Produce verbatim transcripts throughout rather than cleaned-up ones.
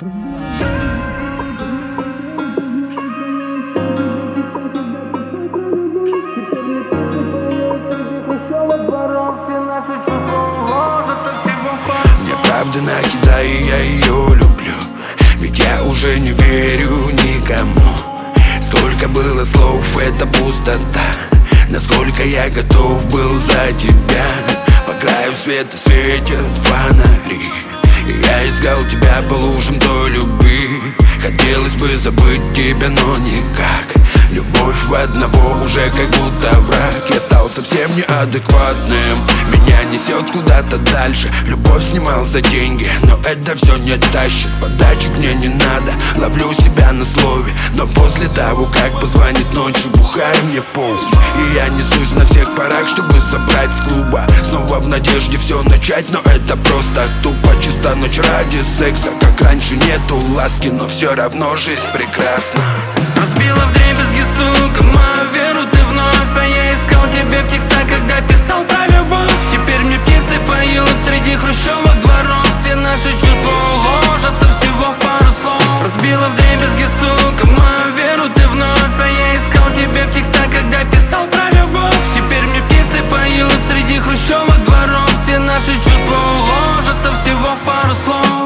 Мне правда накидай, я ее люблю, ведь я уже не верю никому. Сколько было слов, это пустота. Насколько я готов был за тебя. По краю света светят фонари, и я искал тебя по лужам той любви. Хотелось бы забыть тебя, но никак. Любовь в одного уже как будто враг. Я стал совсем неадекватным, меня несет куда-то дальше. Любовь снимал за деньги, но это все не тащит. Подачек мне не надо, ловлю себя на слове. Но после того, как позвонит ночью, бухаю мне пол. И я несусь на всех парах, чтобы собрать с клуба. Снова в надежде все начать, но это просто тупо. Чисто ночь ради секса, как раньше нету ласки, но все равно жизнь прекрасна. Разбила вдребезги, сука, мою веру ты вновь. А я искал тебя в текстах, когда писал про любовь. Теперь мне птицы поют среди хрущевок дворов. Все наши чувства уложатся всего в пару слов. Разбила вдребезги, сука, мою веру ты вновь. А я искал тебя в текстах, когда писал про любовь. Теперь мне птицы поют среди хрущевок дворов. Все наши чувства уложатся всего в пару слов.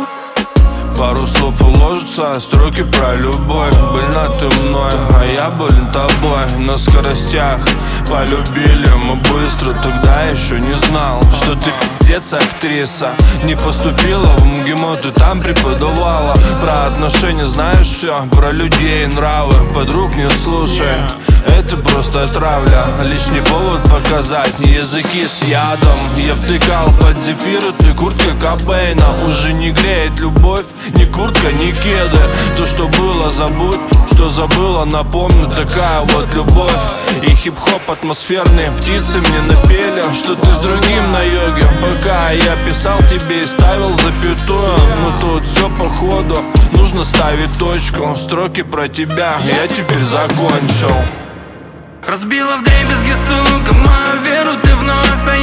Пару слов уложатся, строки про любовь. Больна ты мной, а я болен тобой. На скоростях полюбили мы быстро. Тогда еще не знал, что ты пиздец актриса. Не поступила в МГИМО, ты там преподавала. Про отношения знаешь все, про людей и нравы. Подруг не слушай, это просто травля. Лишний повод показать языки с ядом. Я втыкал под зефир, ты куртка Кобейна. Уже не греет любовь ни куртка, ни кеды. То, что было, забудь, что забыла, напомню. Такая вот любовь. И хип-хоп атмосферные птицы мне напели, что ты с другим на йоге. Пока я писал тебе и ставил запятую. Но тут все по ходу, нужно ставить точку. Строки про тебя я теперь закончил. Разбила вдребезги, сука, мою веру ты вновь. А